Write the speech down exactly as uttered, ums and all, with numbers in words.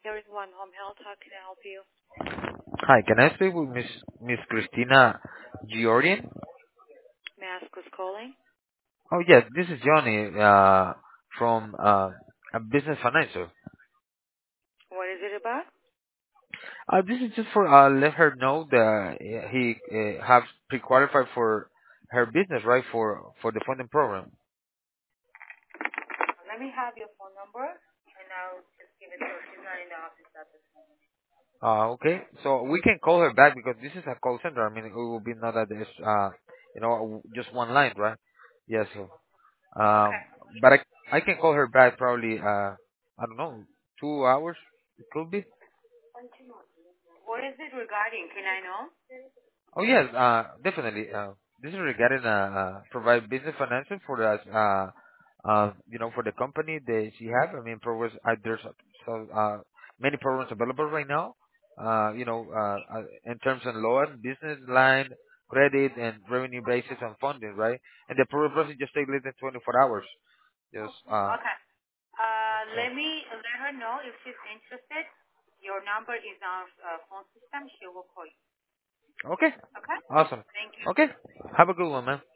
There is one home health. How can I help you? Hi, can I speak with Miss Miss Christina Giordian? May I ask who's calling? Oh yes, this is Johnny uh, from uh, a business financial. What is it about? Uh, this is just for uh, let her know that uh, he uh, have pre-qualified for her business, right? For for the funding program. Let me have your phone number, and I'll just give it to her. She's not in the office at this moment. Uh, okay, so we can call her back because this is a call center. I mean, it will be not that there's uh, you know, just one line, right? Yes. So, um, Okay. but I I can call her back probably uh, I don't know, two hours. It could be. What is it regarding? Can I know? Oh yes, uh, definitely. Uh, this is regarding uh, uh, provide business financing for the uh, uh, you know, for the company that she have. I mean, programs. Uh, there's so uh, many programs available right now. Uh, you know, uh, uh, in terms of loan, business line, credit, and revenue basis on funding, right? And the program process just takes less than twenty-four hours. Just uh, Okay. Uh, so let me let her know if she's interested. Your number is on uh, phone system. She will call you. okay, Okay? awesome. Thank you. Okay, have a good one, man.